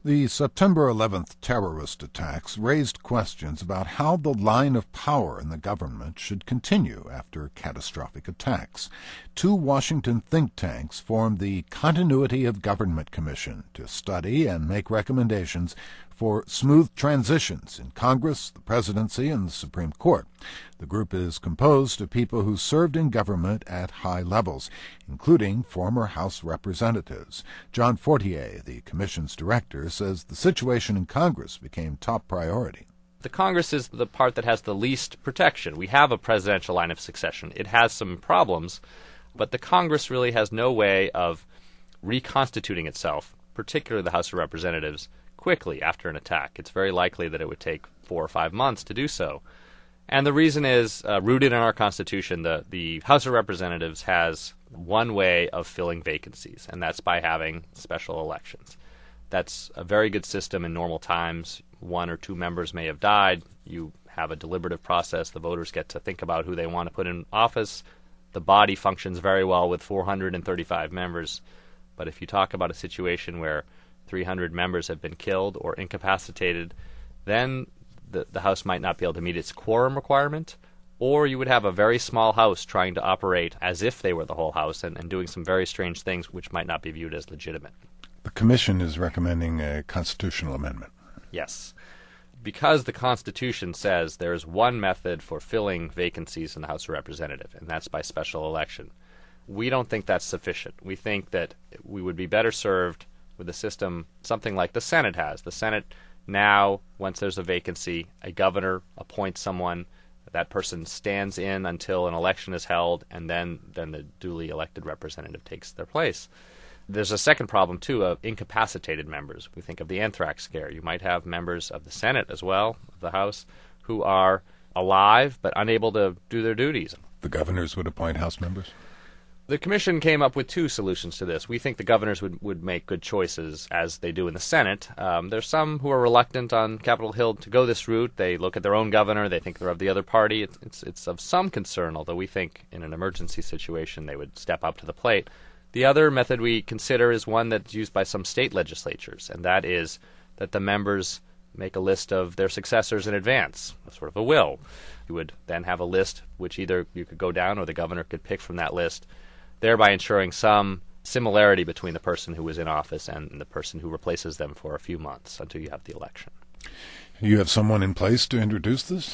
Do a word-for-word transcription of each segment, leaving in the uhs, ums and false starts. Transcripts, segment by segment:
The September eleventh terrorist attacks raised questions about how the line of power in the government should continue after catastrophic attacks. Two Washington think tanks formed the Continuity of Government Commission to study and make recommendations for smooth transitions in Congress, the presidency, and the Supreme Court. The group is composed of people who served in government at high levels, including former House representatives. John Fortier, the commission's director, says the situation in Congress became top priority. The Congress is the part that has the least protection. We have a presidential line of succession. It has some problems, but the Congress really has no way of reconstituting itself, particularly the House of Representatives, quickly after an attack. It's very likely that it would take four or five months to do so. And the reason is uh, rooted in our Constitution. The, the House of Representatives has one way of filling vacancies, and that's by having special elections. That's a very good system in normal times. One or two members may have died. You have a deliberative process. The voters get to think about who they want to put in office. The body functions very well with four hundred thirty-five members. But if you talk about a situation where three hundred members have been killed or incapacitated, then the, the House might not be able to meet its quorum requirement, or you would have a very small House trying to operate as if they were the whole House and, and doing some very strange things which might not be viewed as legitimate. The Commission is recommending a constitutional amendment. Yes. Because the Constitution says there is one method for filling vacancies in the House of Representatives, and that's by special election. We don't think that's sufficient. We think that we would be better served with a system something like the Senate has. The Senate now, once there's a vacancy, a governor appoints someone. That person stands in until an election is held, and then, then the duly elected representative takes their place. There's a second problem, too, of incapacitated members. We think of the anthrax scare. You might have members of the Senate as well, of the House, who are alive but unable to do their duties. The governors would appoint House members? The Commission came up with two solutions to this. We think the governors would, would make good choices, as they do in the Senate. Um, there's some who are reluctant on Capitol Hill to go this route. They look at their own governor. They think they're of the other party. It's, it's, it's of some concern, although we think in an emergency situation they would step up to the plate. The other method we consider is one that's used by some state legislatures, and that is that the members make a list of their successors in advance, sort of a will. You would then have a list which either you could go down or the governor could pick from that list, thereby ensuring some similarity between the person who was in office and the person who replaces them for a few months until you have the election. You have someone in place to introduce this?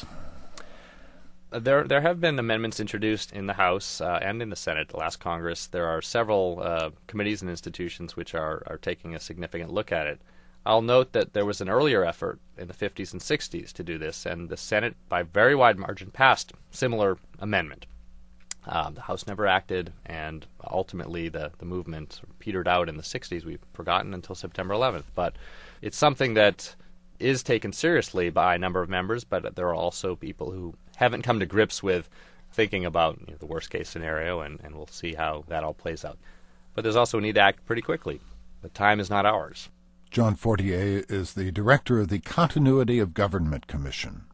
There there have been amendments introduced in the House uh, and in the Senate the last Congress. There are several uh, committees and institutions which are, are taking a significant look at it. I'll note that there was an earlier effort in the fifties and sixties to do this, and the Senate, by very wide margin, passed similar amendment. Um, the House never acted, and ultimately the, the movement petered out in the sixties. We've forgotten until September eleventh. But it's something that is taken seriously by a number of members, but there are also people who haven't come to grips with thinking about you know, the worst-case scenario, and, and we'll see how that all plays out. But there's also a need to act pretty quickly. The time is not ours. John Fortier is the director of the Continuity of Government Commission.